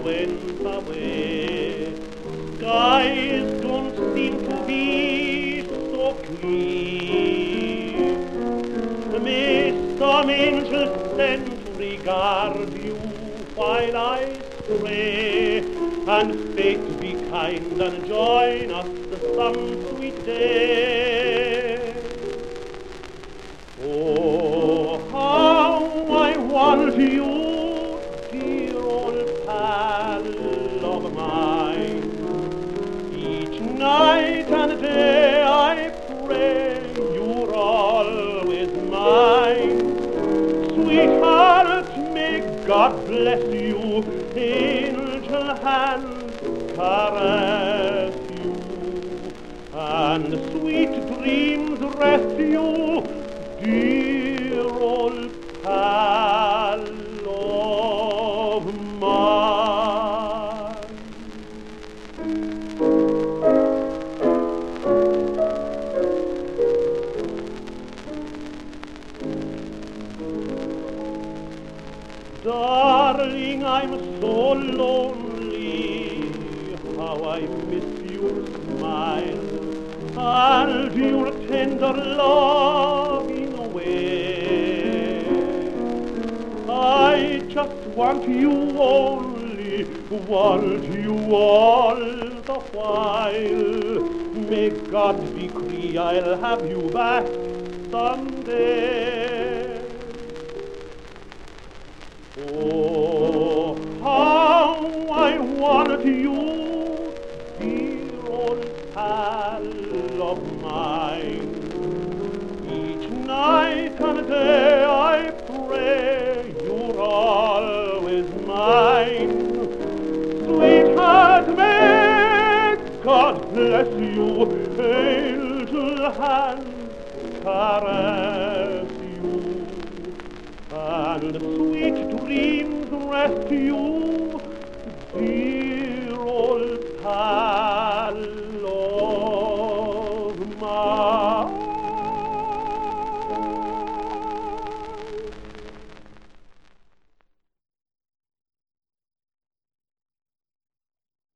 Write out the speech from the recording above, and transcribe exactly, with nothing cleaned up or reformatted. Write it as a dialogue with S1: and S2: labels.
S1: went away. Skies don't seem to be so clear. May some angel send to regard you while I stray, and fate be kind and join us some sweet day. Oh, how I want you, dear old pal of mine. Each night and day I pray you're always mine. Sweetheart, may God bless you, angel hands caress you, and sweet dreams rest you, dear old pal of mine. Darling, I'm so lonely, how I miss your smile and your tender loving way. I just want you only, want you all the while. May God decree I'll have you back someday. Oh, how I want you, dear old pal of mine. Each night and day I pray you're always mine. Sweetheart, may God bless you, angel hands caress you, and sweet dreams rest you, dear old pal of mine.